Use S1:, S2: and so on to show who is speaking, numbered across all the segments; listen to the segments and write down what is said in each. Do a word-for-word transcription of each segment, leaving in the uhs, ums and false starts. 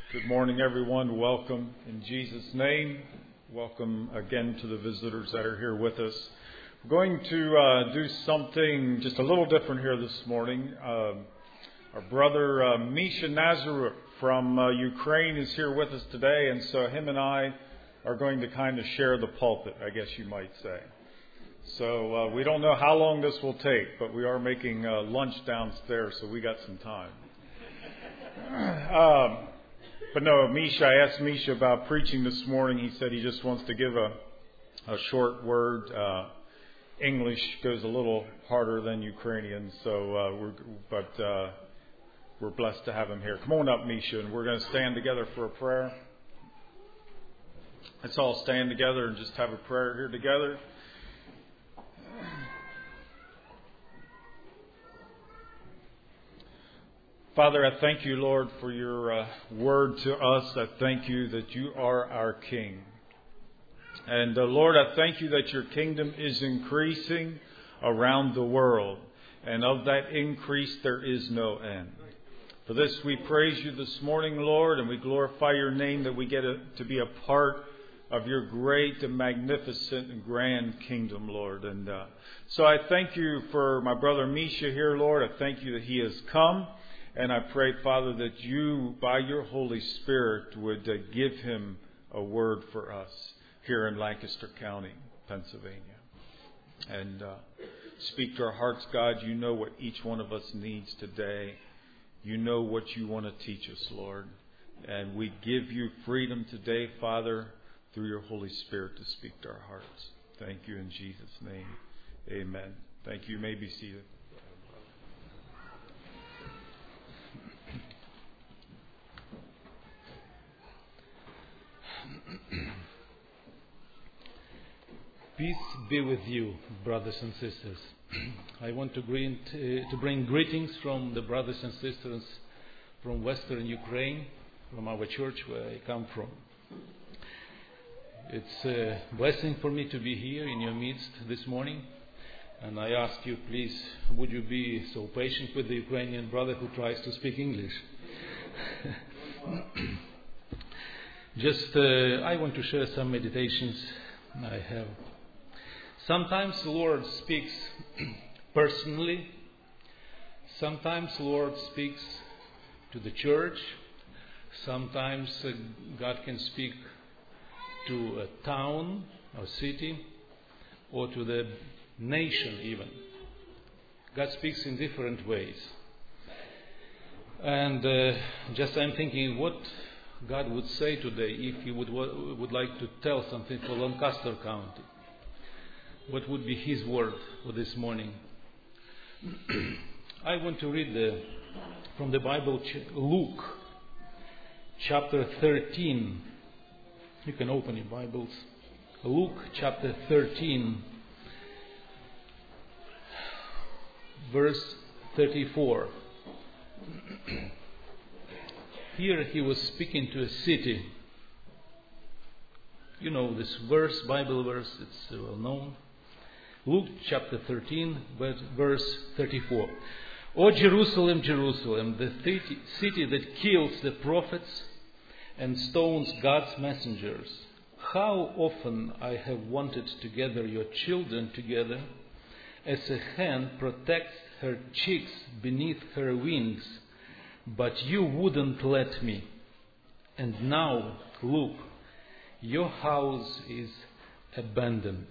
S1: Good morning, everyone. Welcome in Jesus' name. Welcome again to the visitors that are here with us. We're going to uh, do something just a little different here this morning. Uh, our brother uh, Misha Nazaruk from uh, Ukraine is here with us today, and so him and I are going to kind of share the pulpit, I guess you might say. So uh, we don't know how long this will take, but we are making uh, lunch downstairs, so we got some time. Um, But no, Misha, I asked Misha about preaching this morning. He said he just wants to give a, a short word. Uh, English goes a little harder than Ukrainian, so uh, we're but uh, we're blessed to have him here. Come on up, Misha, and we're going to stand together for a prayer. Let's all stand together and just have a prayer here together. Father, I thank you, Lord, for your uh, word to us. I thank you that you are our King. And uh, Lord, I thank you that your kingdom is increasing around the world. And of that increase, there is no end. For this, we praise you this morning, Lord, and we glorify your name that we get a, to be a part of your great and magnificent and grand kingdom, Lord. And uh, so I thank you for my brother Misha here, Lord. I thank you that he has come. And I pray, Father, that you, by your Holy Spirit, would uh, give him a word for us here in Lancaster County, Pennsylvania. And uh, speak to our hearts, God. You know what each one of us needs today. You know what you want to teach us, Lord. And we give you freedom today, Father, through your Holy Spirit to speak to our hearts. Thank you in Jesus' name. Amen. Thank you. You may be seated.
S2: Peace be with you, brothers and sisters. I want to bring, uh, to bring greetings from the brothers and sisters from Western Ukraine, from our church where I come from. It's a blessing for me to be here in your midst this morning. And I ask you, please, would you be so patient with the Ukrainian brother who tries to speak English? Just, uh, I want to share some meditations I have. Sometimes the Lord speaks personally. Sometimes the Lord speaks to the church. Sometimes uh, God can speak to a town or city or to the nation even. God speaks in different ways. And uh, just I'm thinking what God would say today if He would would like to tell something for Lancaster County. What would be His word for this morning? I want to read the, from the Bible, Luke, chapter thirteen. You can open your Bibles. Luke, chapter thirteen, verse thirty-four. Here he was speaking to a city. You know this verse, Bible verse, it's well known. Luke chapter thirteen, verse thirty-four. O Jerusalem, Jerusalem, the city that kills the prophets and stones God's messengers. How often I have wanted to gather your children together as a hen protects her chicks beneath her wings, but you wouldn't let me. And now, look, your house is abandoned.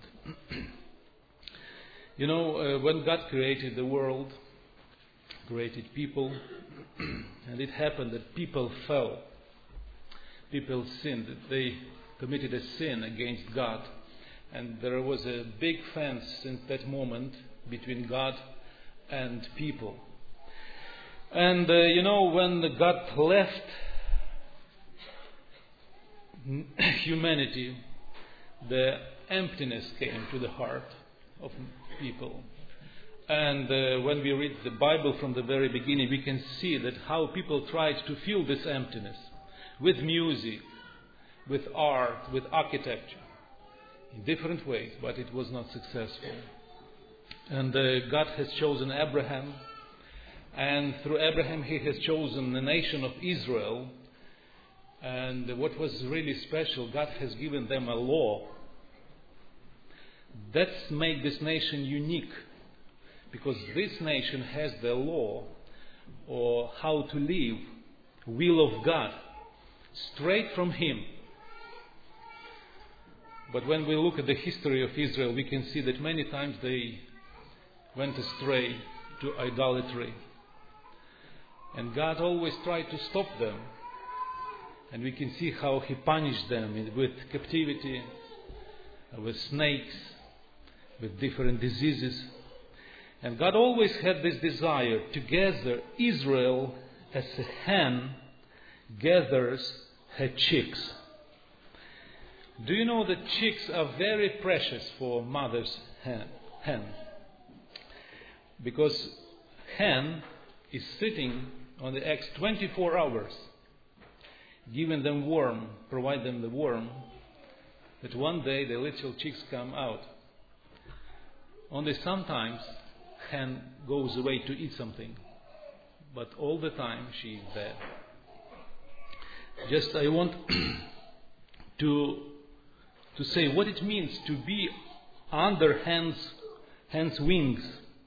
S2: You know, uh, when God created the world, created people, and it happened that people fell. People sinned. They committed a sin against God. And there was a big fence since that moment between God and people. And, uh, you know, when God left humanity, the emptiness came to the heart of people. And uh, when we read the Bible from the very beginning, we can see that how people tried to fill this emptiness with music, with art, with architecture, in different ways, but it was not successful. And uh, God has chosen Abraham, and through Abraham He has chosen the nation of Israel And what was really special, God has given them a law. That's made this nation unique, because this nation has the law or how to live, will of God, straight from Him. But when we look at the history of Israel, we can see that many times they went astray to idolatry. And God always tried to stop them. And we can see how He punished them with captivity, with snakes, with different diseases. And God always had this desire to gather Israel as a hen gathers her chicks. Do you know that chicks are very precious for mother's hen? hen? Because hen is sitting on the eggs twenty-four hours, giving them worm, provide them the worm, that one day the little chicks come out. Only sometimes hen goes away to eat something, but all the time she is there. Just I want to to say what it means to be under hen's, hen's wings.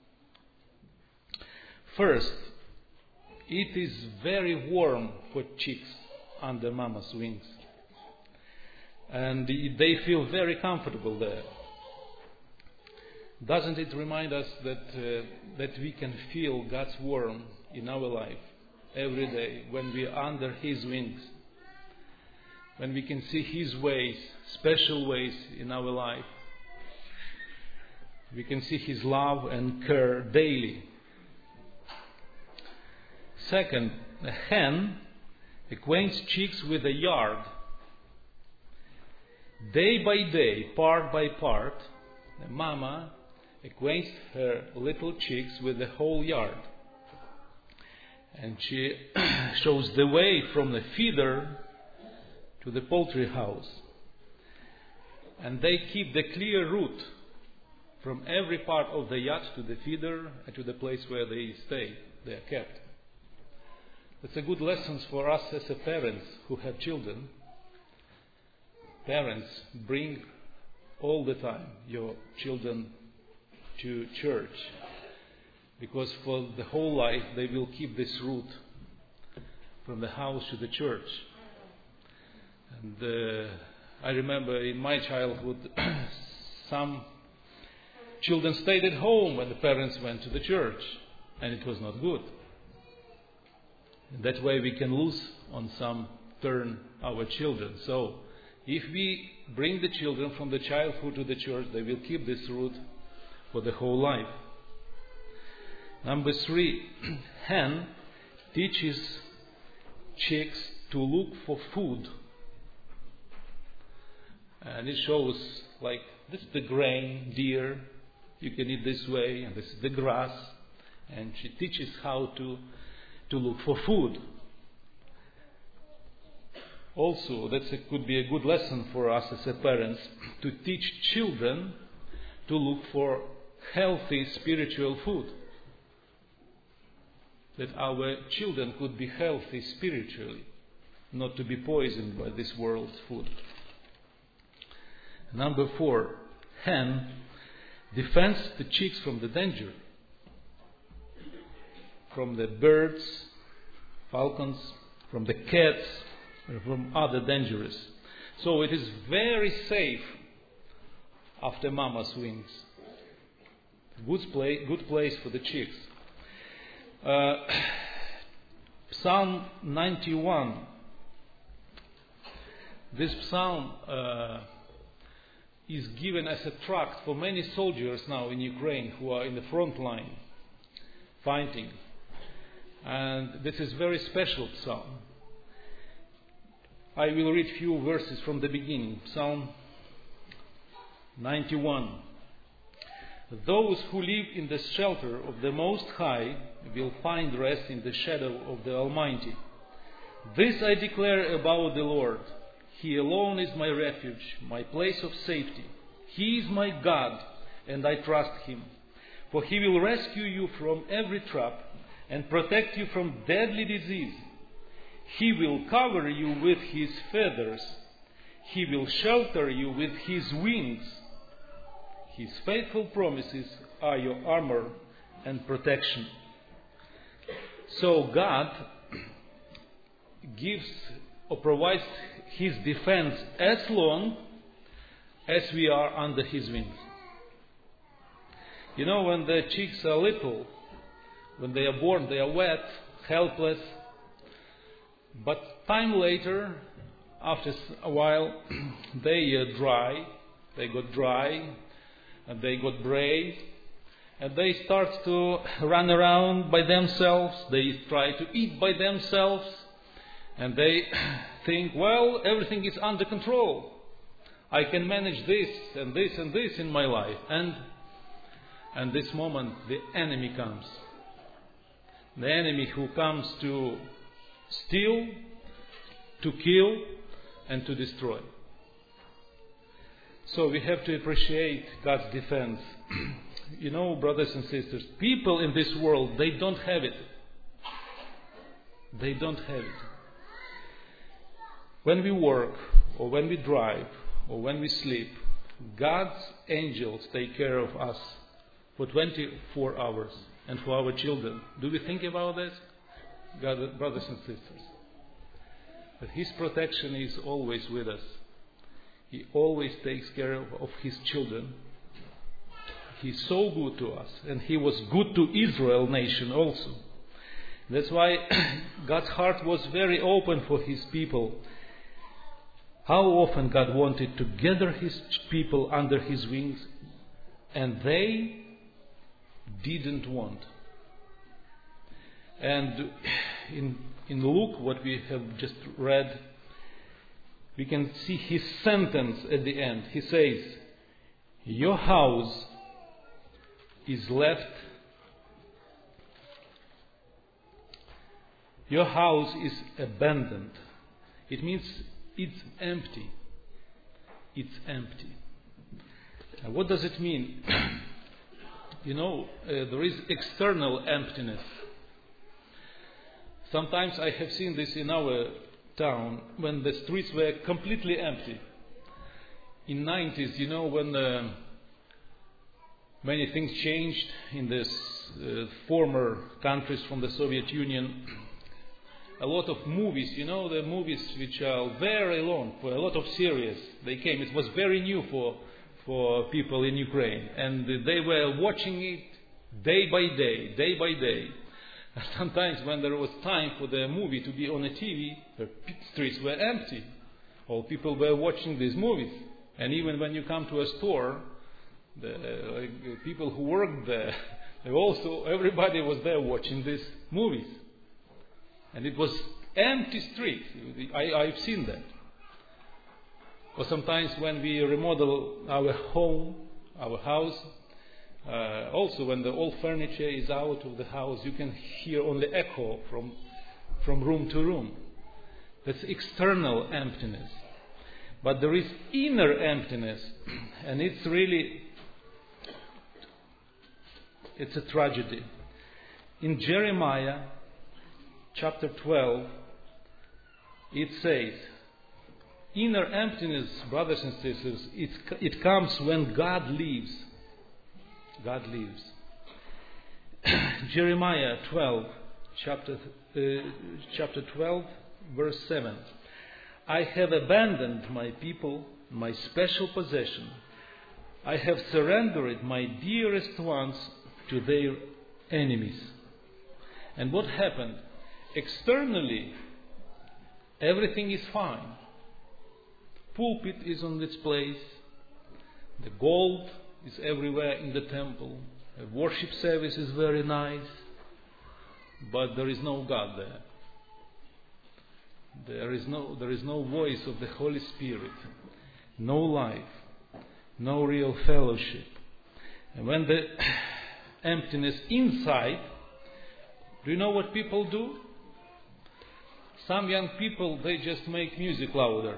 S2: First, it is very warm for chicks under mama's wings. And they feel very comfortable there. Doesn't it remind us that uh, that we can feel God's warmth in our life every day when we are under His wings? When we can see His ways, special ways in our life. We can see His love and care daily. Second, a hen acquaints chicks with a yard. Day by day, part by part, the mama acquaints her little chicks with the whole yard. And she shows the way from the feeder to the poultry house. And they keep the clear route from every part of the yard to the feeder and to the place where they stay, they are kept. That's a good lesson for us as a parents who have children. Parents, bring all the time your children to church, because for the whole life they will keep this route from the house to the church. And uh, I remember in my childhood some children stayed at home when the parents went to the church, and it was not good. In that way we can lose on some turn our children. So if we bring the children from the childhood to the church, they will keep this route for the whole life. Number three, hen teaches chicks to look for food. And it shows, like, this is the grain, deer, you can eat this way, and this is the grass. And she teaches how to, to look for food. Also, that could be a good lesson for us as a parents, to teach children to look for healthy spiritual food. That our children could be healthy spiritually, not to be poisoned by this world's food. Number four, hen defends the chicks from the danger, from the birds, falcons, from the cats, or from other dangers. So it is very safe after mama's wings. Good place, good place for the chicks. Uh, Psalm ninety-one. This psalm uh, is given as a tract for many soldiers now in Ukraine who are in the front line fighting. And this is a very special psalm. I will read few verses from the beginning. Psalm ninety-one. Those who live in the shelter of the Most High will find rest in the shadow of the Almighty. This I declare about the Lord. He alone is my refuge, my place of safety. He is my God, and I trust Him. For He will rescue you from every trap and protect you from deadly disease. He will cover you with His feathers. He will shelter you with His wings. His faithful promises are your armor and protection. So God gives or provides His defense as long as we are under His wings. You know, when the chicks are little, when they are born, they are wet, helpless. But time later, after a while, they uh, dry, they got dry, and they got brave, and they start to run around by themselves, they try to eat by themselves, and they think, well, everything is under control. I can manage this and this and this in my life. And and this moment, the enemy comes. The enemy who comes to steal, to kill, and to destroy. So we have to appreciate God's defense. You know, brothers and sisters, people in this world, they don't have it. They don't have it. When we work, or when we drive, or when we sleep, God's angels take care of us for twenty-four hours and for our children. Do we think about that, God, brothers and sisters? That His protection is always with us. He always takes care of, of His children. He's so good to us, and He was good to Israel nation also. That's why God's heart was very open for His people. How often God wanted to gather His people under His wings, and they didn't want. And in, in Luke, what we have just read, we can see His sentence at the end. He says, your house is left, your house is abandoned. It means it's empty. It's empty. And what does it mean? You know, uh, there is external emptiness. Sometimes I have seen this in our town when the streets were completely empty. In the nineties, you know, when uh, many things changed in this uh, former countries from the Soviet Union, a lot of movies, you know, the movies which are very long, for a lot of series, they came. It was very new for for people in Ukraine, and they were watching it day by day, day by day. And sometimes when there was time for the movie to be on a T V, the streets were empty. All people were watching these movies. And even when you come to a store, the uh, people who worked there, they also, everybody was there watching these movies. And it was empty streets. I, I've seen that. Or sometimes when we remodel our home, our house, uh, also when the old furniture is out of the house, you can hear only echo from, from room to room. That's external emptiness. But there is inner emptiness, and it's really, it's a tragedy. In Jeremiah chapter twelve, it says, inner emptiness, brothers and sisters, it, it comes when God leaves. God leaves. Jeremiah twelve, chapter, uh, chapter twelve, verse seven. I have abandoned my people, my special possession. I have surrendered my dearest ones to their enemies. And what happened? Externally, everything is fine. Pulpit is on its place. The gold is everywhere in the temple. The worship service is very nice. But there is no God there. There is no, there is no voice of the Holy Spirit. No life. No real fellowship. And when the emptiness inside, do you know what people do? Some young people, they just make music louder.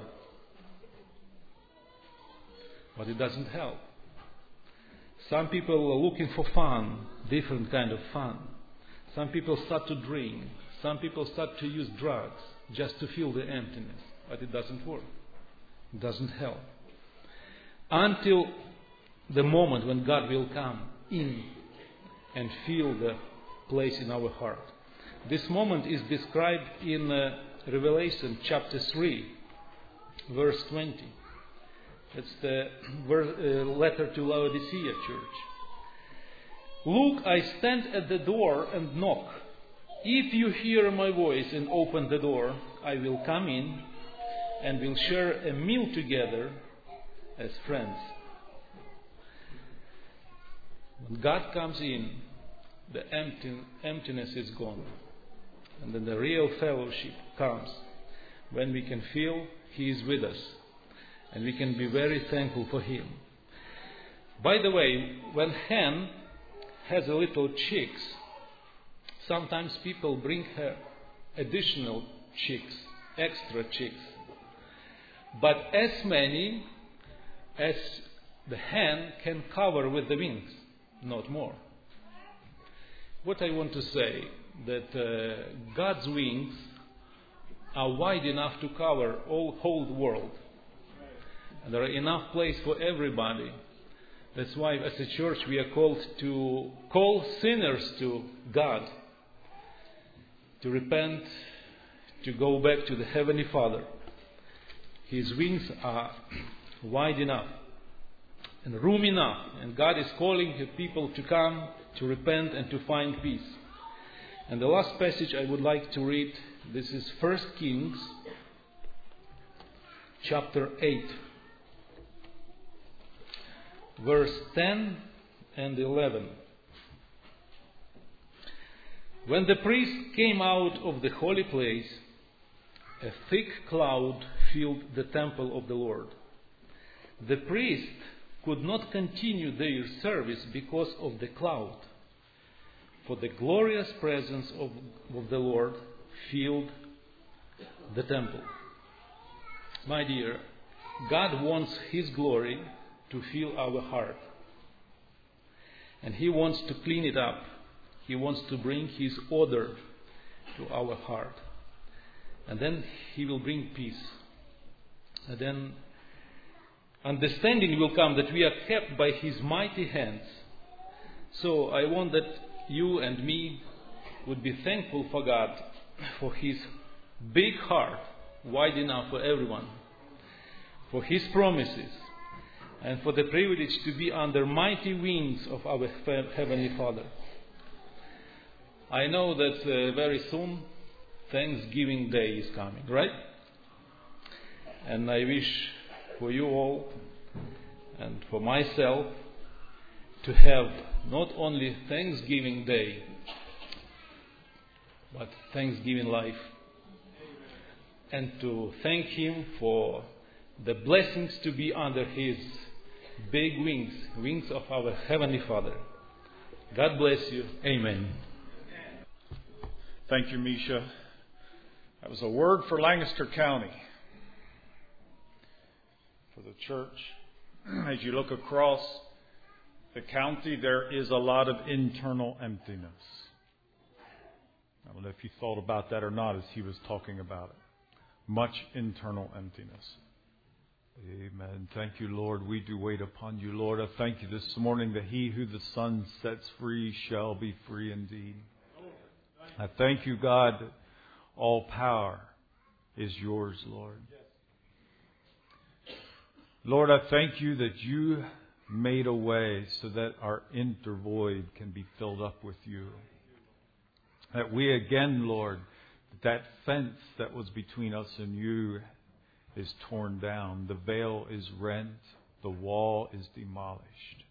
S2: But it doesn't help. Some people are looking for fun, different kind of fun. Some people start to drink. Some people start to use drugs. just to fill the emptiness. But it doesn't work. It doesn't help. Until the moment when God will come in and fill the place in our heart. This moment is described in uh, Revelation chapter three, verse twenty. It's the ver- uh, letter to Laodicea church. Look, I stand at the door and knock. If you hear my voice and open the door, I will come in and will share a meal together as friends. When God comes in, the empty, emptiness is gone. And then the real fellowship comes when we can feel He is with us. And we can be very thankful for Him. By the way, when hen has a little chicks, sometimes people bring her additional chicks, extra chicks. But as many as the hen can cover with the wings, not more. What I want to say, that uh, God's wings are wide enough to cover all whole world. And there are enough place for everybody. That's why as a church we are called to call sinners to God, to repent, to go back to the Heavenly Father. His wings are wide enough and room enough, and God is calling His people to come, to repent and to find peace. And the last passage I would like to read, this is First Kings chapter eight, verse ten and eleven. When the priest came out of the holy place, a thick cloud filled the temple of the Lord. The priest could not continue their service because of the cloud, for the glorious presence of, of the Lord filled the temple. My dear, God wants His glory to fill our heart. And He wants to clean it up. He wants to bring His order to our heart. And then He will bring peace. And then understanding will come that we are kept by His mighty hands. So I want that you and me would be thankful for God, for His big heart, wide enough for everyone, for His promises, and for the privilege to be under mighty wings of our Heavenly Father. I know that uh, very soon Thanksgiving Day is coming, right? And I wish for you all and for myself to have not only Thanksgiving Day, but Thanksgiving life. And to thank Him for the blessings to be under His big wings, wings of our Heavenly Father. God bless you. Amen.
S1: Thank you, Misha. That was a word for Lancaster County, for the church. As you look across the county, there is a lot of internal emptiness. I don't know if you thought about that or not as he was talking about it. Much internal emptiness. Amen. Thank you, Lord. We do wait upon you, Lord. I thank you this morning that he who the Son sets free shall be free indeed. I thank you, God, that all power is yours, Lord. Lord, I thank you that you made a way so that our inner void can be filled up with you. That we again, Lord, that fence that was between us and you is torn down. The veil is rent. The wall is demolished.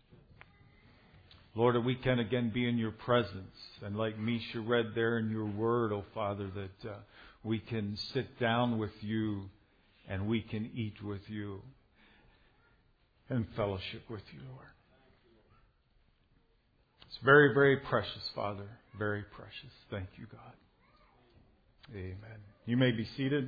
S1: Lord, that we can again be in your presence. And like Misha read there in your word, oh Father, that uh, we can sit down with you and we can eat with you and fellowship with you, Lord. It's very, very precious, Father. Very precious. Thank you, God. Amen. You may be seated.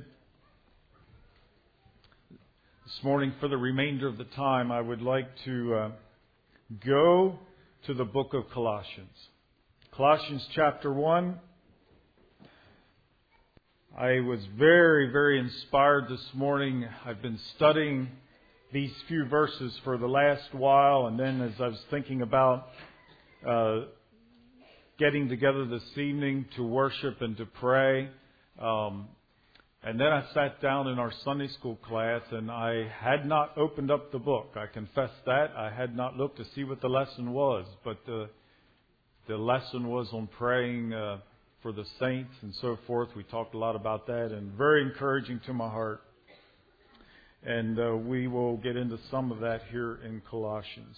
S1: This morning, for the remainder of the time, I would like to uh, go to the book of Colossians. Colossians chapter one. I was very, very inspired this morning. I've been studying these few verses for the last while, and then as I was thinking about uh, getting together this evening to worship and to pray, um, and then I sat down in our Sunday school class, and I had not opened up the book. I confess that. I had not looked to see what the lesson was, but the, the lesson was on praying uh, for the saints and so forth. We talked a lot about that, and very encouraging to my heart. And uh, we will get into some of that here in Colossians.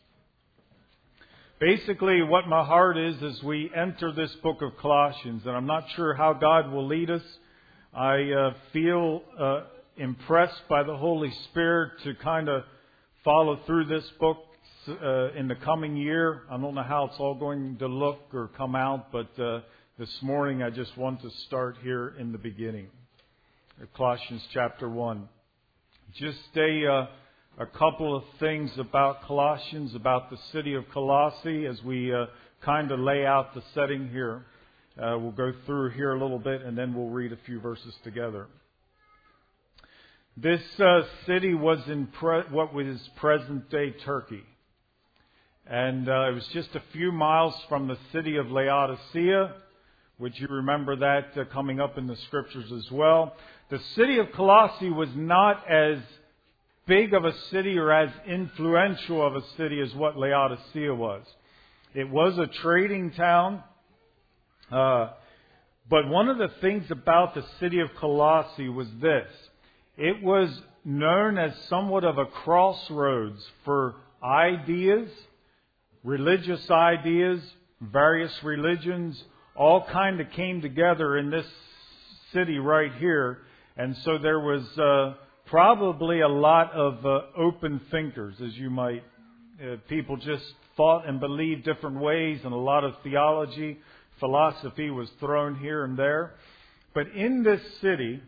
S1: Basically, what my heart is as we enter this book of Colossians, and I'm not sure how God will lead us. I uh, feel uh, impressed by the Holy Spirit to kind of follow through this book uh, in the coming year. I don't know how it's all going to look or come out, but uh, this morning I just want to start here in the beginning. Colossians chapter one. Just a, uh, a couple of things about Colossians, about the city of Colossae, as we uh, kind of lay out the setting here. Uh, we'll go through here a little bit, and then we'll read a few verses together. This uh, city was in pre- what was present-day Turkey. And uh, it was just a few miles from the city of Laodicea, which you remember that uh, coming up in the Scriptures as well. The city of Colossae was not as big of a city or as influential of a city as what Laodicea was. It was a trading town. Uh, but one of the things about the city of Colossae was this. It was known as somewhat of a crossroads for ideas, religious ideas, various religions, all kind of came together in this city right here. And so there was uh, probably a lot of uh, open thinkers, as you might. Uh, people just thought and believed different ways, and a lot of theology, philosophy was thrown here and there. But in this city,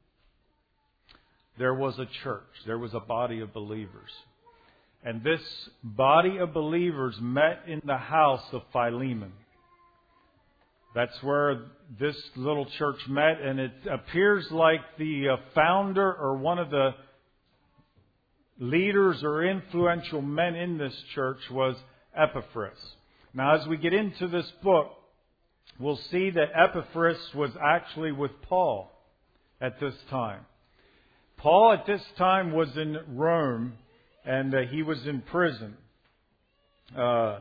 S1: there was a church. There was a body of believers. And this body of believers met in the house of Philemon. That's where this little church met, and it appears like the uh, founder or one of the leaders or influential men in this church was Epaphras. Now, as we get into this book, we'll see that Epaphras was actually with Paul at this time. Paul at this time was in Rome, and uh, he was in prison. Uh,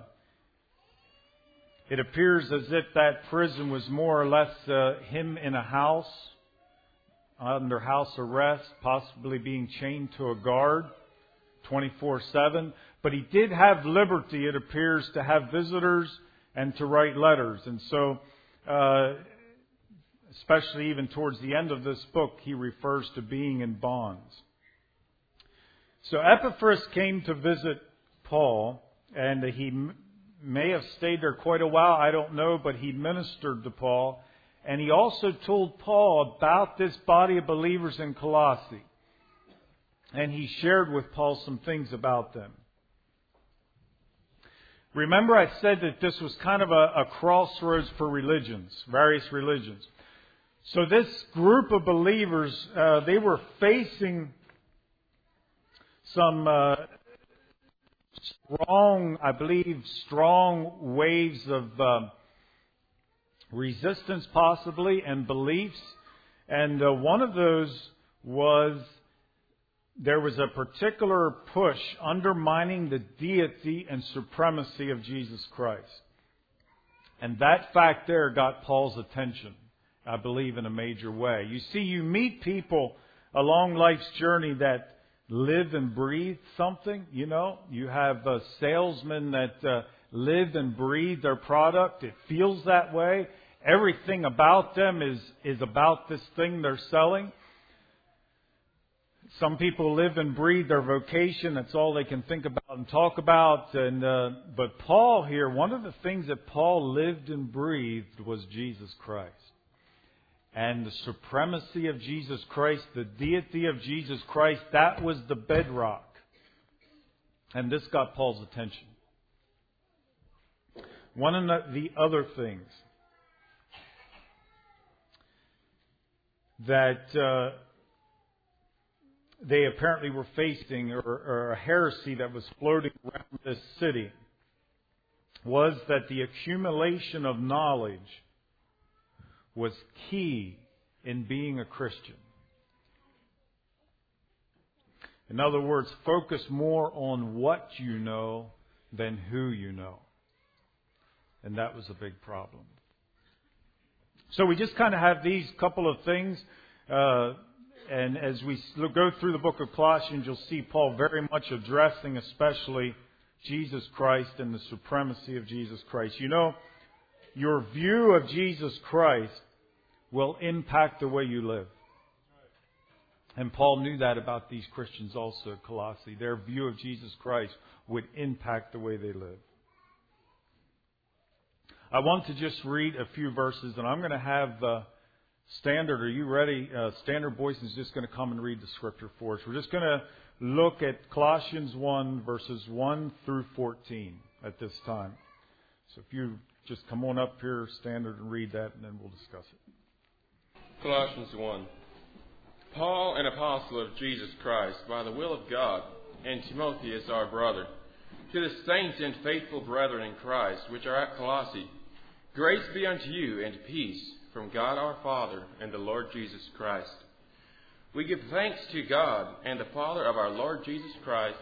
S1: it appears as if that prison was more or less uh, him in a house, under house arrest, possibly being chained to a guard twenty-four seven. But he did have liberty, it appears, to have visitors and to write letters. And so, uh, especially even towards the end of this book, he refers to being in bonds. So Epaphras came to visit Paul, and he m- may have stayed there quite a while, I don't know, but he ministered to Paul. And he also told Paul about this body of believers in Colossae. And he shared with Paul some things about them. Remember, I said that this was kind of a, a crossroads for religions, various religions. So this group of believers, uh, they were facing some uh, strong, I believe, strong waves of uh, resistance possibly and beliefs. And uh, one of those was there was a particular push undermining the deity and supremacy of Jesus Christ. And that fact there got Paul's attention, I believe, in a major way. You see, you meet people along life's journey that live and breathe something. You know, you have uh, salesmen that uh, live and breathe their product. It feels that way. Everything about them is, is about this thing they're selling. Some people live and breathe their vocation. That's all they can think about and talk about. And uh, but Paul here, one of the things that Paul lived and breathed was Jesus Christ. And the supremacy of Jesus Christ, the deity of Jesus Christ, that was the bedrock. And this got Paul's attention. One of the other things that uh, they apparently were facing, or, or a heresy that was floating around this city, was that the accumulation of knowledge was key in being a Christian. In other words, focus more on what you know than who you know. And that was a big problem. So we just kind of have these couple of things. Uh, and as we go through the book of Colossians, you'll see Paul very much addressing especially Jesus Christ and the supremacy of Jesus Christ. You know, your view of Jesus Christ will impact the way you live. And Paul knew that about these Christians also at Colossae. Their view of Jesus Christ would impact the way they live. I want to just read a few verses, and I'm going to have uh, Standard. Are you ready? Uh, Standard Boyce is just going to come and read the scripture for us. We're just going to look at Colossians one, verses one through fourteen at this time. So if you just come on up here, Standard, and read that, and then we'll discuss it.
S3: Colossians one. Paul, an apostle of Jesus Christ, by the will of God, and Timotheus, our brother, to the saints and faithful brethren in Christ, which are at Colossae, grace be unto you and peace from God our Father and the Lord Jesus Christ. We give thanks to God and the Father of our Lord Jesus Christ,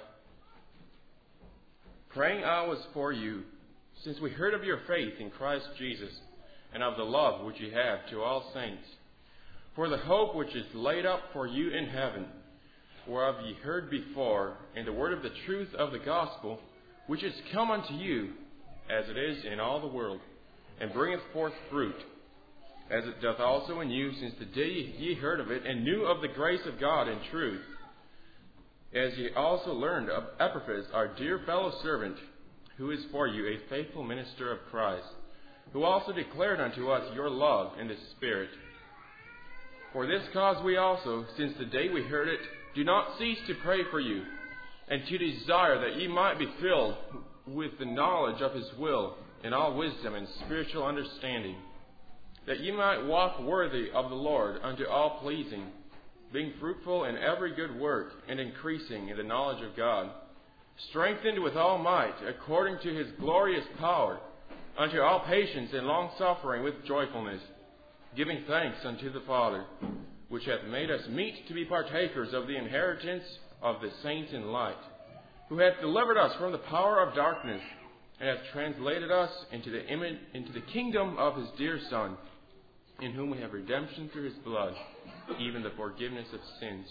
S3: praying always for you, since we heard of your faith in Christ Jesus, and of the love which ye have to all saints, for the hope which is laid up for you in heaven, whereof ye heard before, in the word of the truth of the gospel, which is come unto you, as it is in all the world, and bringeth forth fruit, as it doth also in you, since the day ye heard of it, and knew of the grace of God in truth, as ye also learned of Epaphras, our dear fellow servant, who is for you a faithful minister of Christ, who also declared unto us your love in the Spirit. For this cause we also, since the day we heard it, do not cease to pray for you, and to desire that ye might be filled with the knowledge of His will, in all wisdom and spiritual understanding, that ye might walk worthy of the Lord unto all pleasing, being fruitful in every good work, and increasing in the knowledge of God, strengthened with all might, according to His glorious power, unto all patience and long-suffering with joyfulness, giving thanks unto the Father, which hath made us meet to be partakers of the inheritance of the saints in light, who hath delivered us from the power of darkness, and hath translated us into the image, into the kingdom of His dear Son, in whom we have redemption through His blood, even the forgiveness of sins.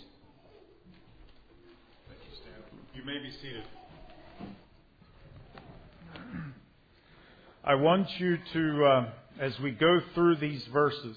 S1: Thank you, Stan. You may be seated. I want you to, uh, as we go through these verses,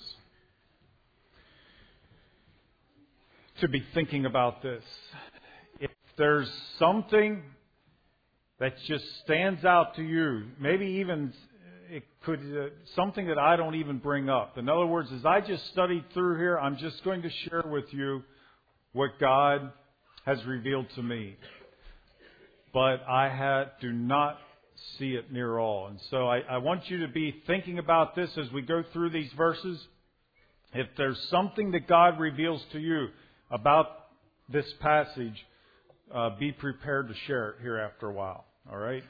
S1: to be thinking about this. If there's something that just stands out to you, maybe even it could uh, something that I don't even bring up. In other words, as I just studied through here, I'm just going to share with you what God has revealed to me. But I ha- do not see it near all. And so I, I want you to be thinking about this as we go through these verses. If there's something that God reveals to you about this passage, uh, be prepared to share it here after a while. All right?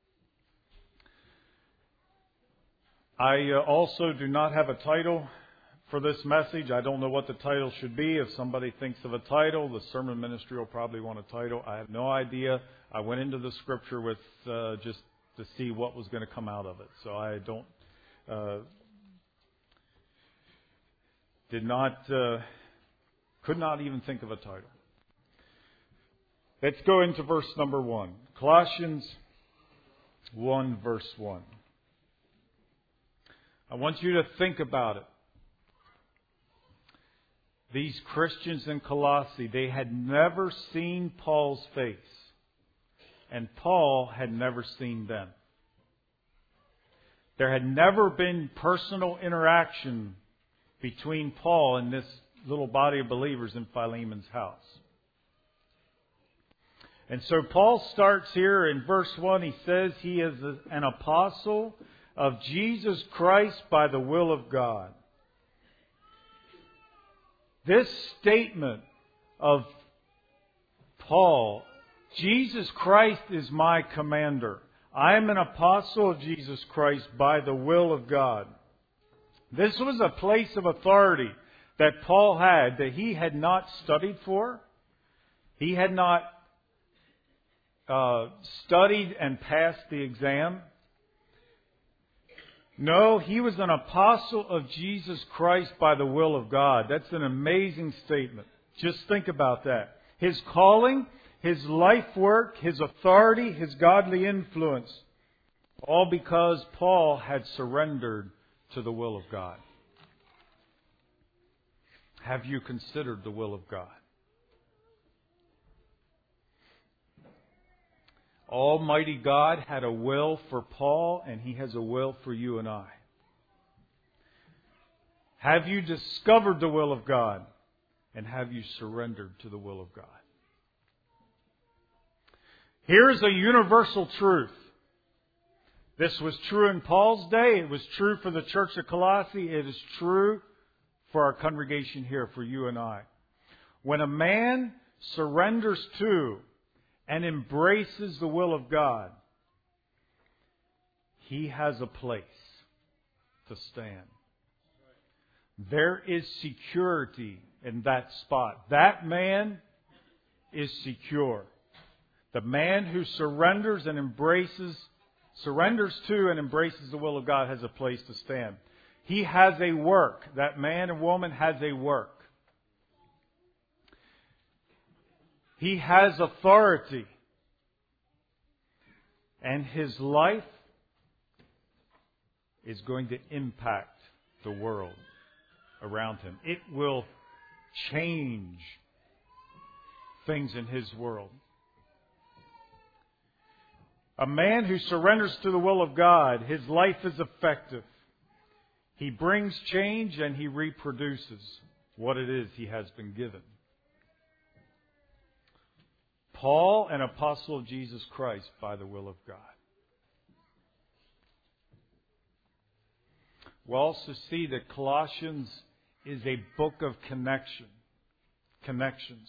S1: I uh, also do not have a title for this message. I don't know what the title should be. If somebody thinks of a title, the sermon ministry will probably want a title. I have no idea. I went into the scripture with uh, just to see what was going to come out of it. So I don't, uh, did not, uh, could not even think of a title. Let's go into verse number one. Colossians one, verse one. I want you to think about it. These Christians in Colossae, they had never seen Paul's face. And Paul had never seen them. There had never been personal interaction between Paul and this little body of believers in Philemon's house. And so Paul starts here in verse one. He says he is an apostle of Jesus Christ by the will of God. This statement of Paul, Jesus Christ is my commander. I am an apostle of Jesus Christ by the will of God. This was a place of authority that Paul had that he had not studied for. He had not uh, studied and passed the exam. No, he was an apostle of Jesus Christ by the will of God. That's an amazing statement. Just think about that. His calling, his life work, his authority, his godly influence, all because Paul had surrendered to the will of God. Have you considered the will of God? Almighty God had a will for Paul, and He has a will for you and I. Have you discovered the will of God? And have you surrendered to the will of God? Here is a universal truth. This was true in Paul's day. It was true for the church of Colossae. It is true for our congregation here, for you and I. When a man surrenders to and embraces the will of God, he has a place to stand. There is security in that spot. That man is secure. The man who surrenders and embraces, surrenders to and embraces the will of God has a place to stand. He has a work. That man and woman has a work. He has authority. And his life is going to impact the world around him. It will change things in his world. A man who surrenders to the will of God, his life is effective. He brings change and he reproduces what it is he has been given. Paul, an apostle of Jesus Christ by the will of God. We'll also see that Colossians is a book of connection, connections.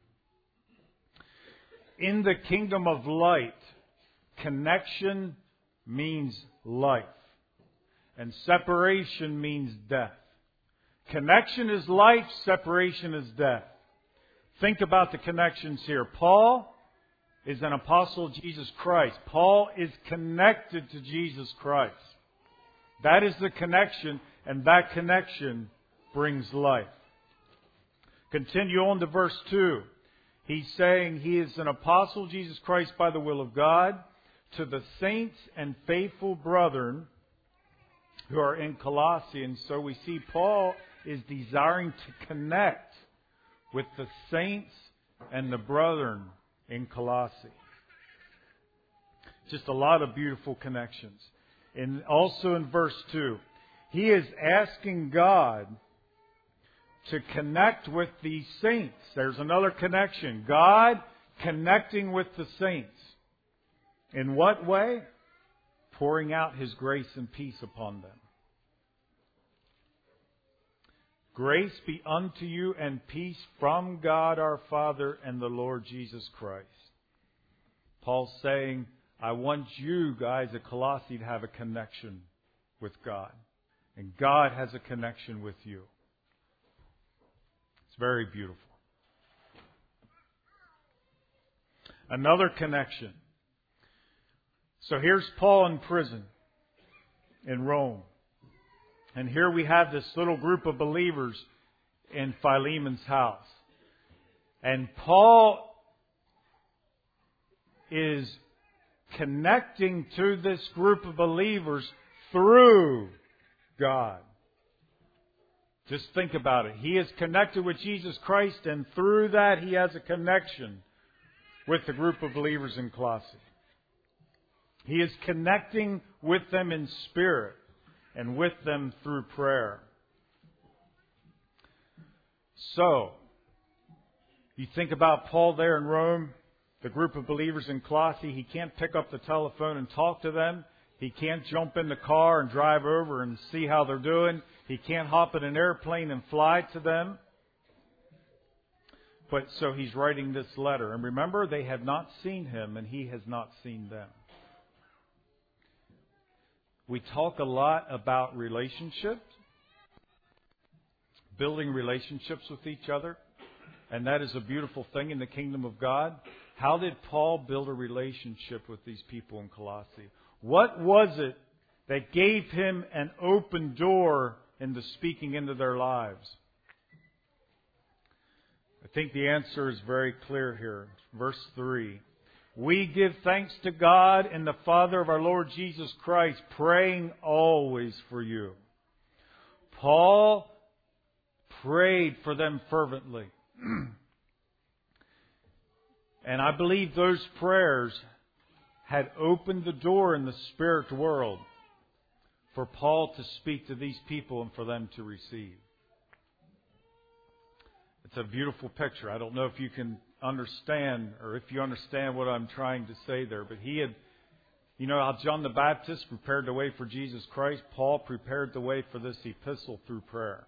S1: In the kingdom of light, connection means life. And separation means death. Connection is life, separation is death. Think about the connections here. Paul is an apostle of Jesus Christ. Paul is connected to Jesus Christ. That is the connection, and that connection brings life. Continue on to verse two. He's saying he is an apostle of Jesus Christ by the will of God to the saints and faithful brethren who are in Colossae. And so we see Paul is desiring to connect with the saints and the brethren in Colossae. Just a lot of beautiful connections. And also in verse two, he is asking God to connect with these saints. There's another connection. God connecting with the saints. In what way? Pouring out His grace and peace upon them. Grace be unto you and peace from God our Father and the Lord Jesus Christ. Paul's saying, I want you guys at Colossae to have a connection with God. And God has a connection with you. It's very beautiful. Another connection. So here's Paul in prison in Rome. And here we have this little group of believers in Philemon's house. And Paul is connecting to this group of believers through God. Just think about it. He is connected with Jesus Christ, and through that he has a connection with the group of believers in Colossae. He is connecting with them in spirit and with them through prayer. So, you think about Paul there in Rome, the group of believers in Colossae. He can't pick up the telephone and talk to them. He can't jump in the car and drive over and see how they're doing. He can't hop in an airplane and fly to them. But so he's writing this letter. And remember, they have not seen him and he has not seen them. We talk a lot about relationships, building relationships with each other. And that is a beautiful thing in the kingdom of God. How did Paul build a relationship with these people in Colossae? What was it that gave him an open door into speaking into their lives? I think the answer is very clear here. Verse three. We give thanks to God and the Father of our Lord Jesus Christ, praying always for you. Paul prayed for them fervently. And I believe those prayers had opened the door in the spirit world for Paul to speak to these people and for them to receive. It's a beautiful picture. I don't know if you can understand or if you understand what I'm trying to say there, but he had, you know how John the Baptist prepared the way for Jesus Christ? Paul prepared the way for this epistle through prayer.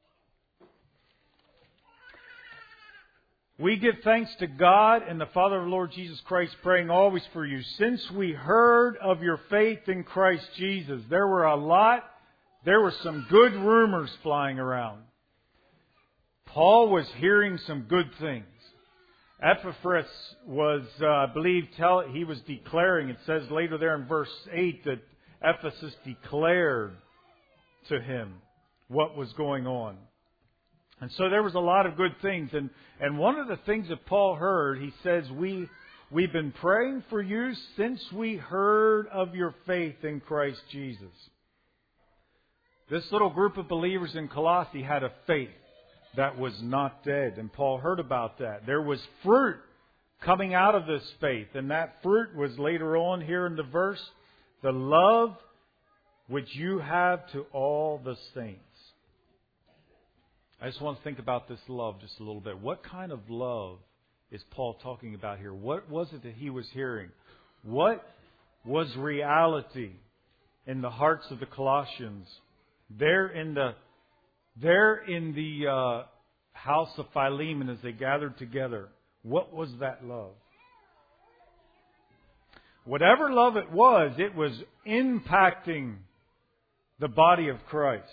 S1: We give thanks to God and the Father of the Lord Jesus Christ, praying always for you. Since we heard of your faith in Christ Jesus, there were a lot, there were some good rumors flying around. Paul was hearing some good things. Epaphras was, uh, I believe, tell, he was declaring, it says later there in verse eight, that Ephesus declared to him what was going on. And so there was a lot of good things. And, and one of the things that Paul heard, he says, we, we've been praying for you since we heard of your faith in Christ Jesus. This little group of believers in Colossae had a faith that was not dead. And Paul heard about that. There was fruit coming out of this faith. And that fruit was later on here in the verse, the love which you have to all the saints. I just want to think about this love just a little bit. What kind of love is Paul talking about here? What was it that he was hearing? What was reality in the hearts of the Colossians? There in the there in the uh, house of Philemon as they gathered together. What was that love? Whatever love it was, it was impacting the body of Christ.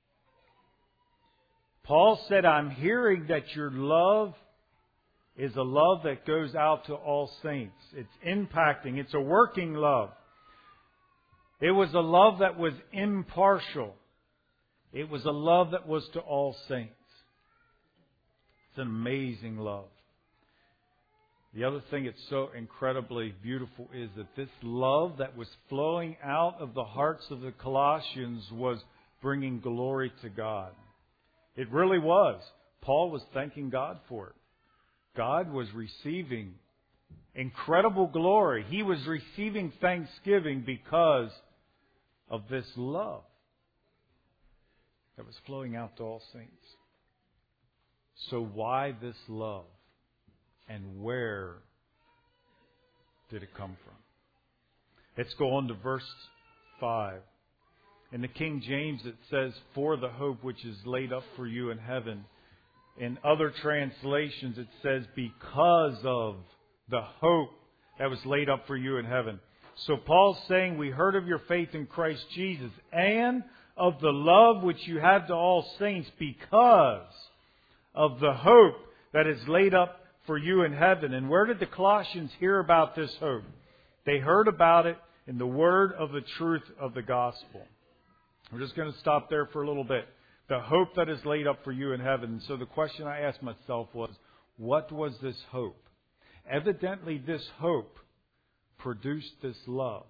S1: Paul said, I'm hearing that your love is a love that goes out to all saints. It's impacting. It's a working love. It was a love that was impartial. It was a love that was to all saints. It's an amazing love. The other thing that's so incredibly beautiful is that this love that was flowing out of the hearts of the Colossians was bringing glory to God. It really was. Paul was thanking God for it. God was receiving incredible glory. He was receiving thanksgiving because of this love that was flowing out to all saints. So why this love? And where did it come from? Let's go on to verse five. In the King James it says, for the hope which is laid up for you in heaven. In other translations it says, because of the hope that was laid up for you in heaven. So Paul's saying, we heard of your faith in Christ Jesus and of the love which you have to all saints because of the hope that is laid up for you in heaven. And where did the Colossians hear about this hope? They heard about it in the word of the truth of the gospel. We're just going to stop there for a little bit. The hope that is laid up for you in heaven. And so the question I asked myself was, what was this hope? Evidently this hope produced this love.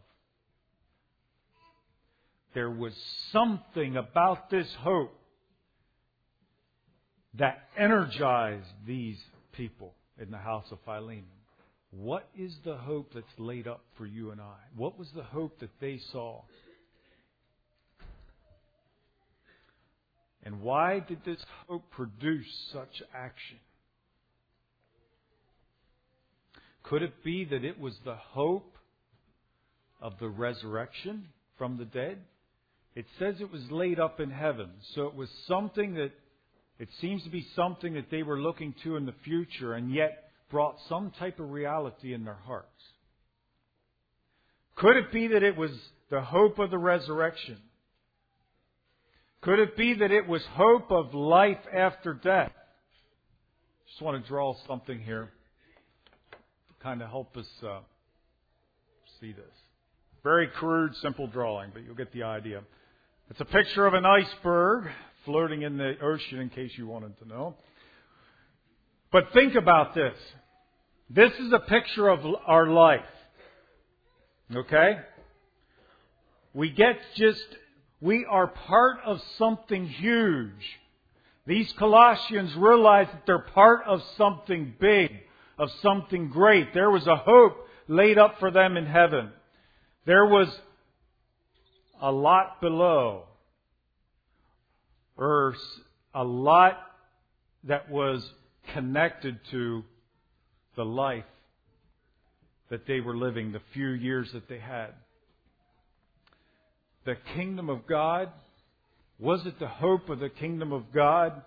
S1: There was something about this hope that energized these people in the house of Philemon. What is the hope that's laid up for you and I? What was the hope that they saw? And why did this hope produce such action? Could it be that it was the hope of the resurrection from the dead? It says it was laid up in heaven. So it was something that It seems to be something that they were looking to in the future and yet brought some type of reality in their hearts. Could it be that it was the hope of the resurrection? Could it be that it was hope of life after death? Just want to draw something here to kind of help us uh, see this. Very crude, simple drawing, but you'll get the idea. It's a picture of an iceberg floating in the ocean, in case you wanted to know. But think about this. This is a picture of our life. Okay? We get just, we are part of something huge. These Colossians realize that they're part of something big, of something great. There was a hope laid up for them in heaven. There was a lot below, or a lot that was connected to the life that they were living, the few years that they had. The kingdom of God, was it the hope of the kingdom of God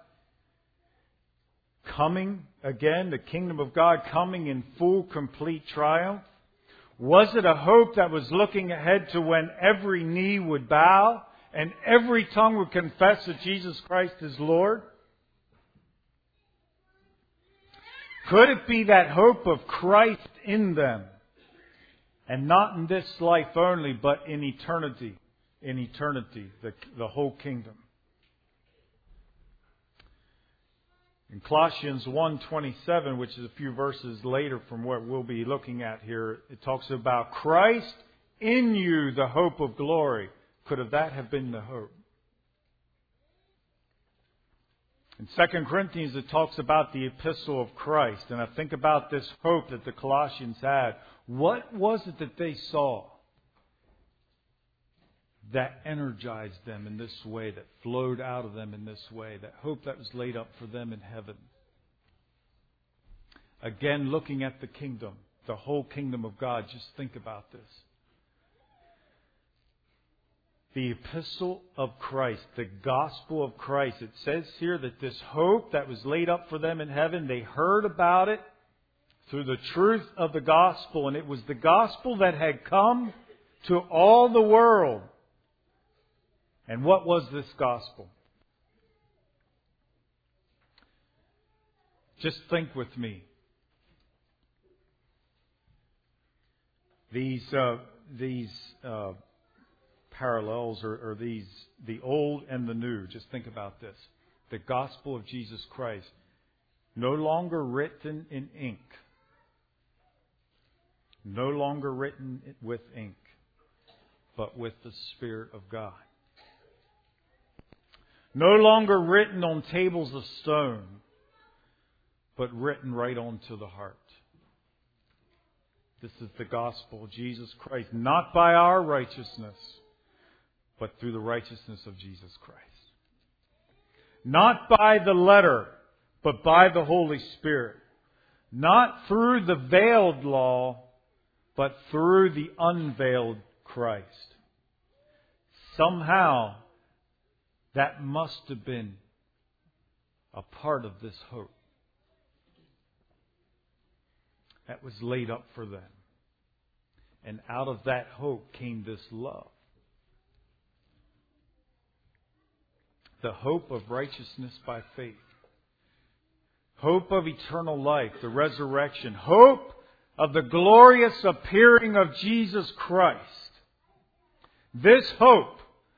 S1: coming again? The kingdom of God coming in full, complete triumph? Was it a hope that was looking ahead to when every knee would bow and every tongue would confess that Jesus Christ is Lord? Could it be that hope of Christ in them? And not in this life only, but in eternity. In eternity, the, the whole kingdom. In Colossians one twenty-seven, which is a few verses later from what we'll be looking at here, it talks about Christ in you, the hope of glory. Could have that have been the hope? In Second Corinthians, it talks about the epistle of Christ. And I think about this hope that the Colossians had. What was it that they saw that energized them in this way, that flowed out of them in this way, that hope that was laid up for them in heaven? Again, looking at the kingdom, the whole kingdom of God, just think about this. The epistle of Christ, the gospel of Christ. It says here that this hope that was laid up for them in heaven, they heard about it through the truth of the gospel. And it was the gospel that had come to all the world. And what was this gospel? Just think with me. These uh, these uh, parallels, or, or these the old and the new. Just think about this: the gospel of Jesus Christ, no longer written in ink, no longer written with ink, but with the Spirit of God. No longer written on tables of stone, but written right onto the heart. This is the gospel of Jesus Christ, not by our righteousness, but through the righteousness of Jesus Christ. Not by the letter, but by the Holy Spirit. Not through the veiled law, but through the unveiled Christ. Somehow, that must have been a part of this hope that was laid up for them. And out of that hope came this love. The hope of righteousness by faith. Hope of eternal life, the resurrection. Hope of the glorious appearing of Jesus Christ. This hope,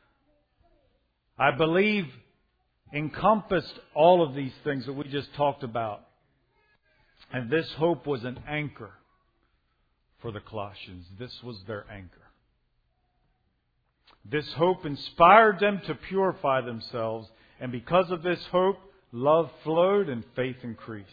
S1: I believe, encompassed all of these things that we just talked about. And this hope was an anchor for the Colossians. This was their anchor. This hope inspired them to purify themselves. And because of this hope, love flowed and faith increased.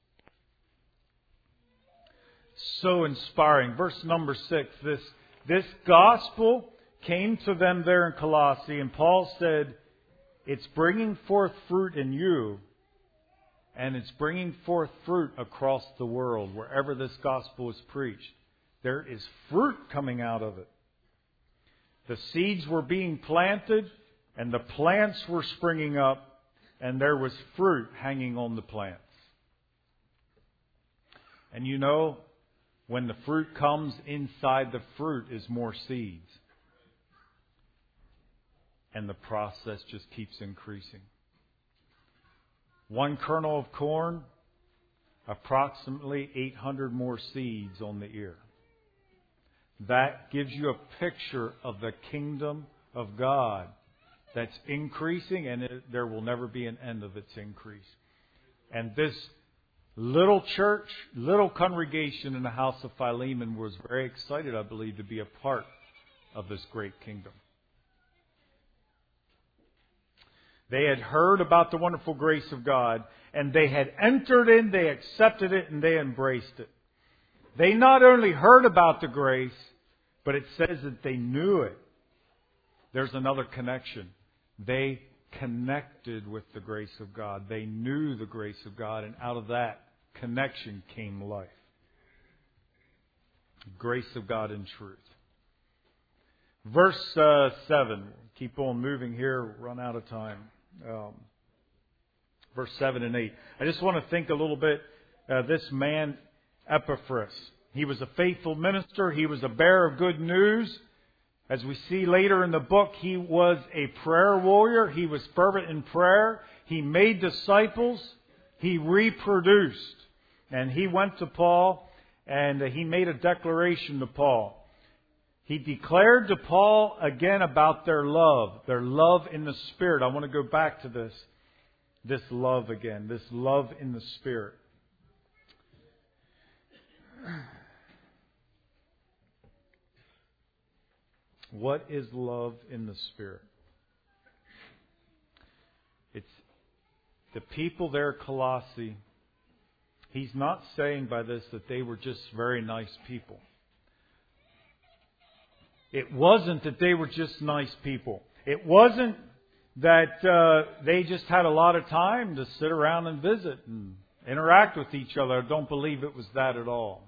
S1: So inspiring. Verse number six. This, this gospel came to them there in Colossae. And Paul said, it's bringing forth fruit in you. And it's bringing forth fruit across the world. Wherever this gospel is preached, there is fruit coming out of it. The seeds were being planted and the plants were springing up. and there was fruit hanging on the plants. And you know, when the fruit comes, inside the fruit is more seeds. And the process just keeps increasing. One kernel of corn, approximately eight hundred more seeds on the ear. That gives you a picture of the kingdom of God that's increasing, and it, there will never be an end of its increase. And this little church, little congregation in the house of Philemon was very excited, I believe, to be a part of this great kingdom. They had heard about the wonderful grace of God, and they had entered in, they accepted it, and they embraced it. They not only heard about the grace, but it says that they knew it. There's another connection. They connected with the grace of God. They knew the grace of God, and out of that connection came life. Grace of God in truth. Verse uh, seven. Keep on moving here. Run out of time. Um, verse seven and eight. I just want to think a little bit. Uh, this man, Epaphras. He was a faithful minister. He was a bearer of good news. As we see later in the book, he was a prayer warrior. He was fervent in prayer. He made disciples. He reproduced. And he went to Paul and he made a declaration to Paul. He declared to Paul again about their love, their love in the Spirit. I want to go back to this, this love again, this love in the Spirit. What is love in the Spirit? It's the people there at Colossae. He's not saying by this that they were just very nice people. It wasn't that they were just nice people. It wasn't that uh, they just had a lot of time to sit around and visit and interact with each other. I don't believe it was that at all.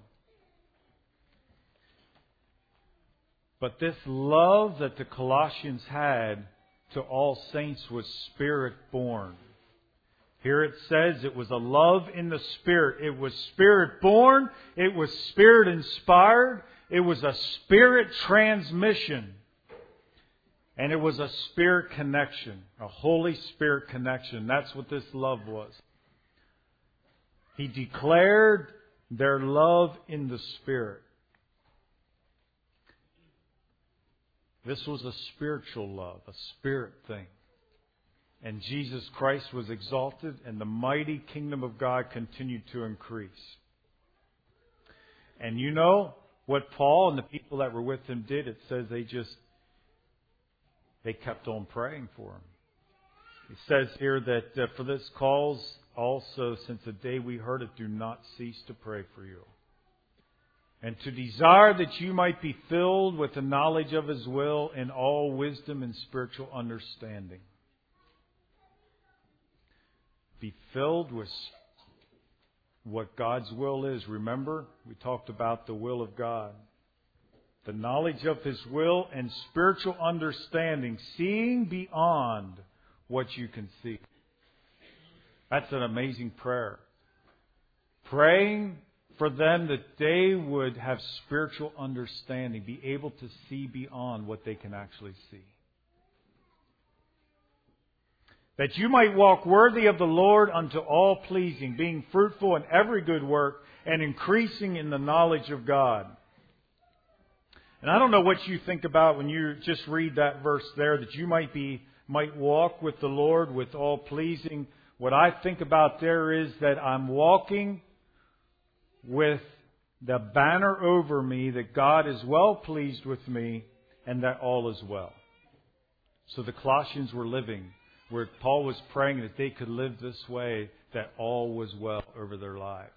S1: But this love that the Colossians had to all saints was Spirit-born. Here it says it was a love in the Spirit. It was Spirit-born. It was Spirit-inspired. It was a Spirit transmission. And it was a Spirit connection. A Holy Spirit connection. That's what this love was. He declared their love in the Spirit. This was a spiritual love, a Spirit thing. And Jesus Christ was exalted, and the mighty kingdom of God continued to increase. And you know what Paul and the people that were with him did? It says they just, they kept on praying for him. It says here that uh, for this cause also, since the day we heard it, do not cease to pray for you. And to desire that you might be filled with the knowledge of His will in all wisdom and spiritual understanding. Be filled with what God's will is. Remember, we talked about the will of God. The knowledge of His will and spiritual understanding, seeing beyond what you can see. That's an amazing prayer. Praying for them that they would have spiritual understanding, be able to see beyond what they can actually see. That you might walk worthy of the Lord unto all pleasing, being fruitful in every good work and increasing in the knowledge of God. And I don't know what you think about when you just read that verse there, that you might be might walk with the Lord with all pleasing. What I think about there is that I'm walking with the banner over me that God is well pleased with me and that all is well. So the Colossians were living where Paul was praying that they could live this way, that all was well over their lives.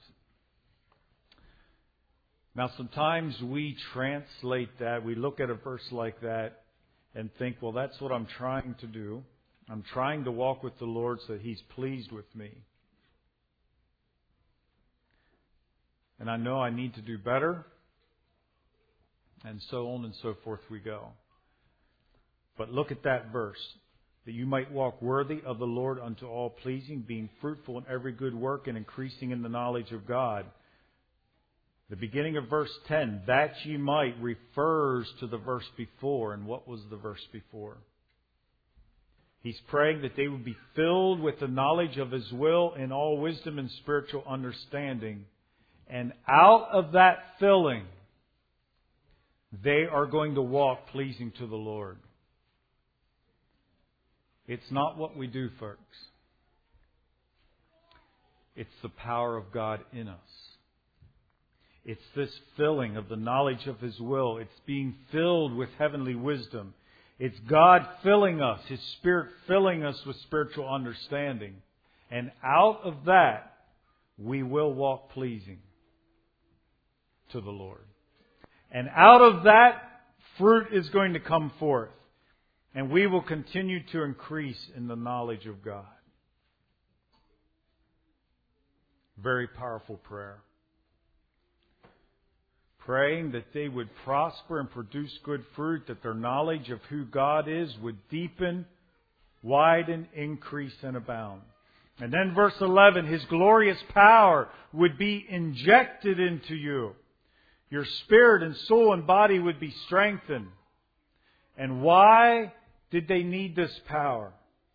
S1: Now sometimes we translate that, we look at a verse like that and think, well, that's what I'm trying to do. I'm trying to walk with the Lord so that He's pleased with me. And I know I need to do better. And so on and so forth we go. But look at that verse. that you might walk worthy of the Lord unto all pleasing, being fruitful in every good work and increasing in the knowledge of God. The beginning of verse ten, that ye might, refers to the verse before. And what was the verse before? He's praying that they would be filled with the knowledge of His will in all wisdom and spiritual understanding. And out of that filling, they are going to walk pleasing to the Lord. It's not what we do, folks. It's the power of God in us. It's this filling of the knowledge of His will. It's being filled with heavenly wisdom. It's God filling us, His Spirit filling us with spiritual understanding. And out of that, we will walk pleasing to the Lord. And out of that, fruit is going to come forth. And we will continue to increase in the knowledge of God. Very powerful prayer. Praying that they would prosper and produce good fruit, that their knowledge of who God is would deepen, widen, increase, and abound. And then verse eleven, His glorious power would be injected into you. Your spirit and soul and body would be strengthened. And why did they need this power?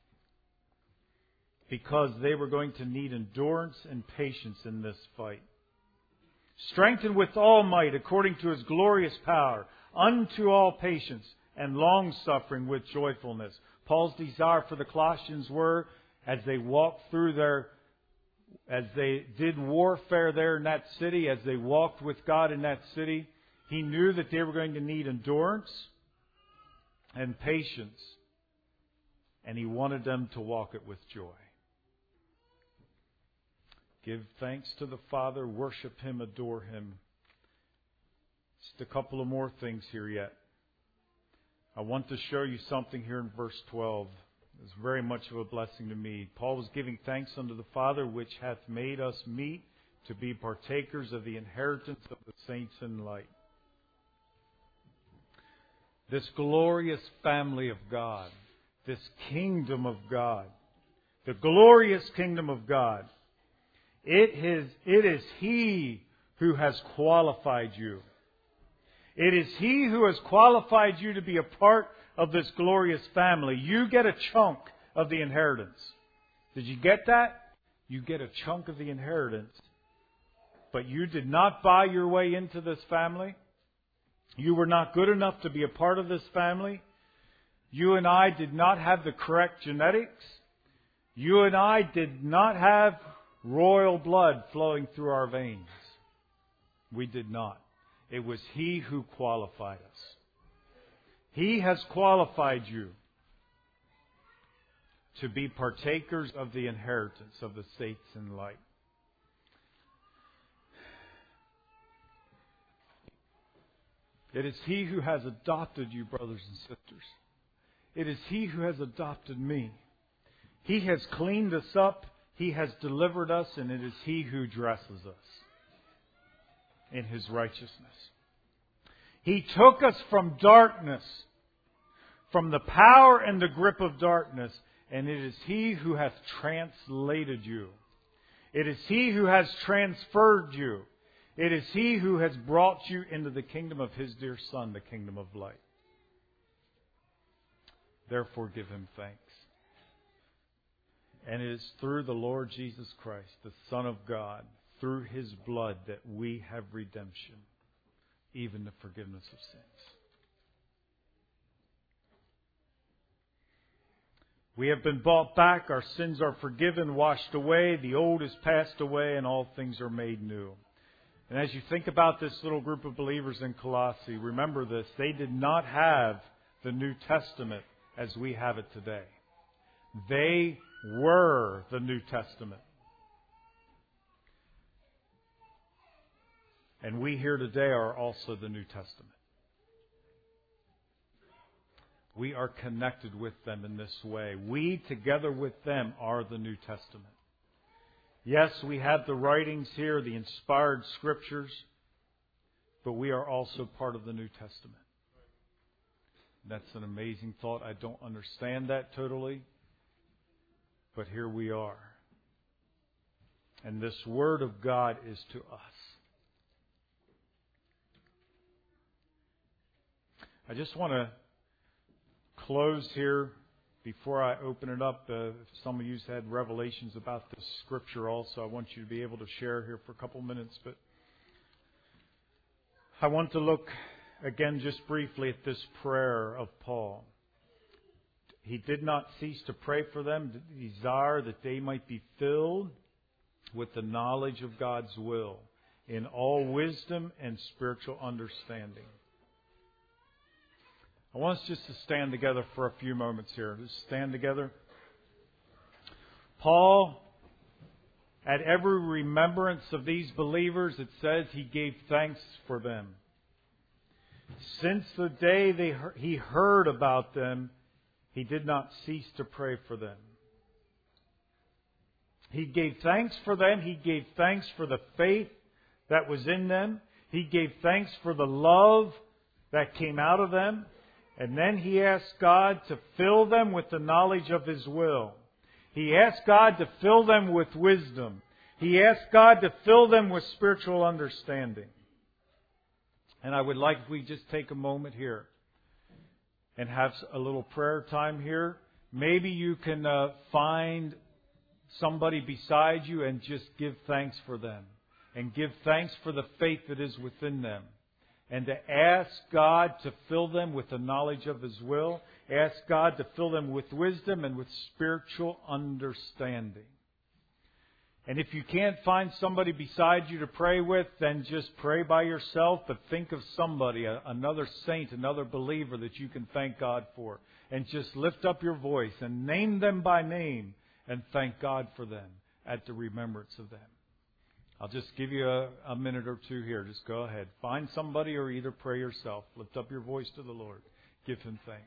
S1: Because they were going to need endurance and patience in this fight. Strengthened with all might according to His glorious power, unto all patience and long-suffering with joyfulness. Paul's desire for the Colossians were, as they walked through their, as they did warfare there in that city, as they walked with God in that city, he knew that they were going to need endurance and patience. And he wanted them to walk it with joy. Give thanks to the Father, worship Him, adore Him. Just a couple of more things here yet. I want to show you something here in verse twelve. It's very much of a blessing to me. Paul was giving thanks unto the Father, which hath made us meet to be partakers of the inheritance of the saints in light. This glorious family of God, this kingdom of God, the glorious kingdom of God, It is, it is He who has qualified you. It is He who has qualified you to be a part of this glorious family. You get a chunk of the inheritance. Did you get that? You get a chunk of the inheritance. But you did not buy your way into this family. You were not good enough to be a part of this family. You and I did not have the correct genetics. You and I did not have royal blood flowing through our veins. We did not. It was He who qualified us. He has qualified you to be partakers of the inheritance of the saints in light. It is He who has adopted you, brothers and sisters. It is He who has adopted me. He has cleaned us up. He has delivered us, and it is He who dresses us in His righteousness. He took us from darkness, from the power and the grip of darkness, and it is He who hath translated you. It is He who has transferred you. It is He who has brought you into the kingdom of His dear Son, the kingdom of light. Therefore give Him thanks. And it is through the Lord Jesus Christ, the Son of God, through His blood that we have redemption, even the forgiveness of sins. We have been bought back, our sins are forgiven, washed away, the old is passed away, and all things are made new. And as you think about this little group of believers in Colossae, remember this, they did not have the New Testament as we have it today. They were the New Testament. And we here today are also the New Testament. We are connected with them in this way. We, together with them, are the New Testament. Yes, we have the writings here, the inspired Scriptures, but we are also part of the New Testament. That's an amazing thought. I don't understand that totally. But here we are. And this Word of God is to us. I just want to close here before I open it up. Uh, if some of you had revelations about this Scripture also, I want you to be able to share here for a couple minutes. But I want to look again just briefly at this prayer of Paul. He did not cease to pray for them, to desire that they might be filled with the knowledge of God's will in all wisdom and spiritual understanding. I want us just to stand together for a few moments here. Just stand together. Paul, at every remembrance of these believers, it says he gave thanks for them. Since the day they he heard about them, he did not cease to pray for them. He gave thanks for them. He gave thanks for the faith that was in them. He gave thanks for the love that came out of them. And then he asked God to fill them with the knowledge of His will. He asked God to fill them with wisdom. He asked God to fill them with spiritual understanding. And I would like if we just take a moment here and have a little prayer time here. Maybe you can uh, find somebody beside you and just give thanks for them. And give thanks for the faith that is within them. And to ask God to fill them with the knowledge of His will. Ask God to fill them with wisdom and with spiritual understanding. And if you can't find somebody beside you to pray with, then just pray by yourself. But think of somebody, another saint, another believer that you can thank God for. And just lift up your voice and name them by name and thank God for them at the remembrance of them. I'll just give you a, a minute or two here. Just go ahead. Find somebody or either pray yourself. Lift up your voice to the Lord. Give Him thanks.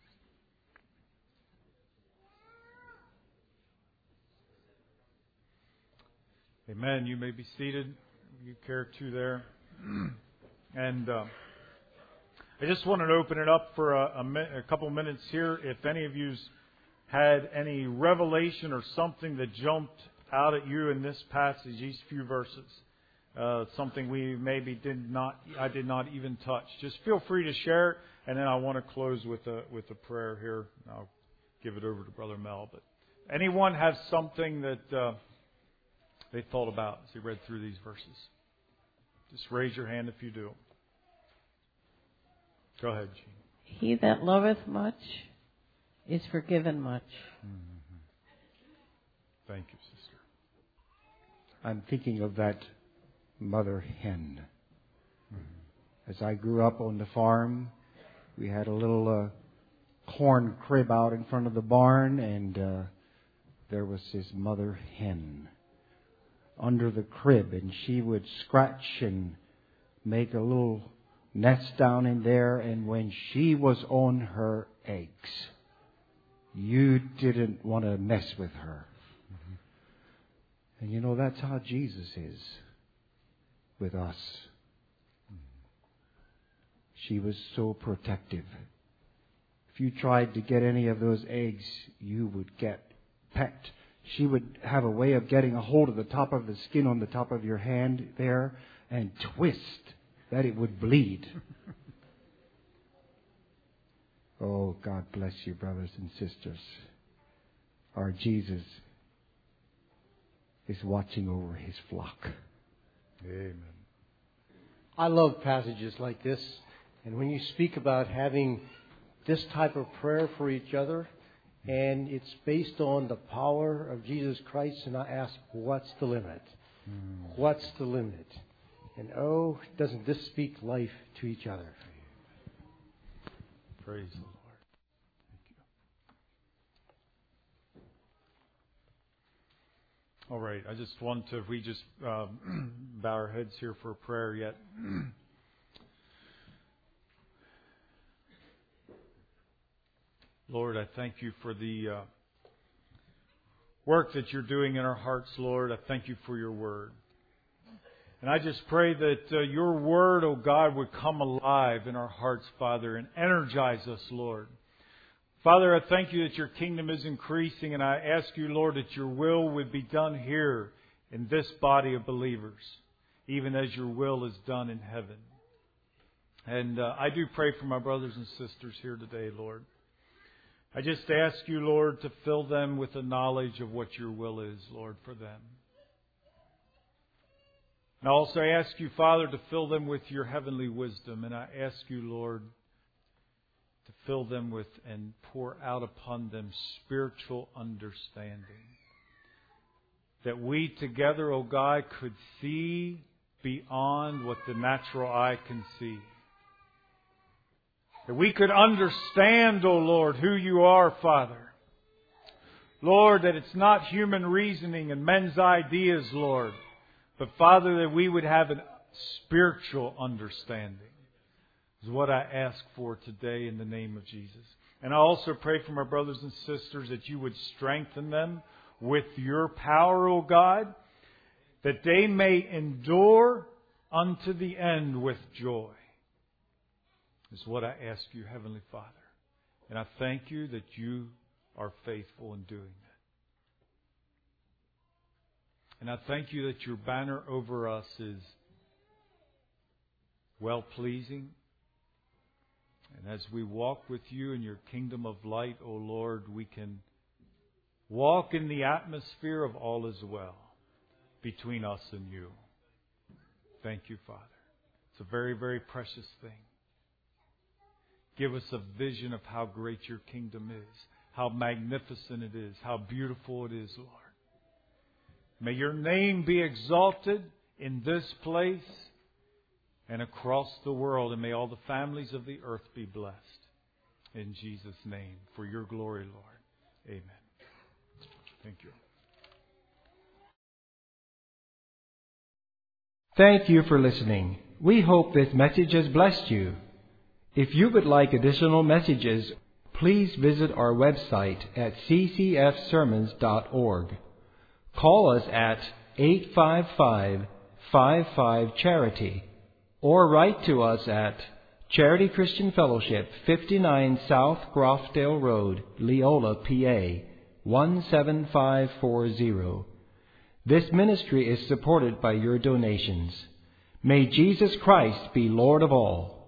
S1: Amen. You may be seated. You care to there. And uh, I just wanted to open it up for a, a, a couple minutes here. If any of you's had any revelation or something that jumped out at you in this passage, these few verses, uh, something we maybe did not, I did not even touch. Just feel free to share it, and then I want to close with a with a prayer here. I'll give it over to Brother Mel. But anyone has something that uh, they thought about as they read through these verses? Just raise your hand if you do. Go ahead, Jean.
S4: He that loveth much is forgiven much.
S1: Mm-hmm. Thank you, sister.
S5: I'm thinking of that mother hen. Mm-hmm. As I grew up on the farm, we had a little uh, corn crib out in front of the barn, and uh, there was this mother hen under the crib, and she would scratch and make a little nest down in there, and when she was on her eggs, you didn't want to mess with her. Mm-hmm. And you know, that's how Jesus is with us. Mm-hmm. She was so protective. If you tried to get any of those eggs, you would get pecked. She would have a way of getting a hold of the top of the skin on the top of your hand there and twist that it would bleed. Oh, God bless you, brothers and sisters. Our Jesus is watching over His flock.
S1: Amen.
S6: I love passages like this. And when you speak about having this type of prayer for each other, and it's based on the power of Jesus Christ, and I ask, what's the limit? Mm. What's the limit? And oh, doesn't this speak life to each other?
S1: Praise the Lord. Thank you. All right, I just want to, if we just uh, bow our heads here for a prayer yet. Lord, I thank you for the uh, work that you're doing in our hearts, Lord. I thank you for your word. And I just pray that uh, your word, oh God, would come alive in our hearts, Father, and energize us, Lord. Father, I thank you that your kingdom is increasing, and I ask you, Lord, that your will would be done here in this body of believers, even as your will is done in heaven. And uh, I do pray for my brothers and sisters here today, Lord. I just ask you, Lord, to fill them with the knowledge of what your will is, Lord, for them. And I also ask you, Father, to fill them with your heavenly wisdom. And I ask you, Lord, to fill them with and pour out upon them spiritual understanding. That we together, O God, could see beyond what the natural eye can see. That we could understand, O Lord, who you are, Father. Lord, that it's not human reasoning and men's ideas, Lord. But Father, that we would have a spiritual understanding is what I ask for today in the name of Jesus. And I also pray for my brothers and sisters that you would strengthen them with your power, O God, that they may endure unto the end with joy. Is what I ask you, Heavenly Father. And I thank you that you are faithful in doing that. And I thank you that your banner over us is well-pleasing. And as we walk with you in your kingdom of light, O Lord, we can walk in the atmosphere of all is well between us and you. Thank you, Father. It's a very, very precious thing. Give us a vision of how great your kingdom is, how magnificent it is, how beautiful it is, Lord. May your name be exalted in this place and across the world, and may all the families of the earth be blessed. In Jesus' name, for your glory, Lord. Amen. Thank you.
S7: Thank you for listening. We hope this message has blessed you. If you would like additional messages, please visit our website at c c f sermons dot org. Call us at eight five five, five five, charity or write to us at Charity Christian Fellowship, fifty-nine South Grofdale Road, Leola, P A, one seven five four zero. This ministry is supported by your donations. May Jesus Christ be Lord of all.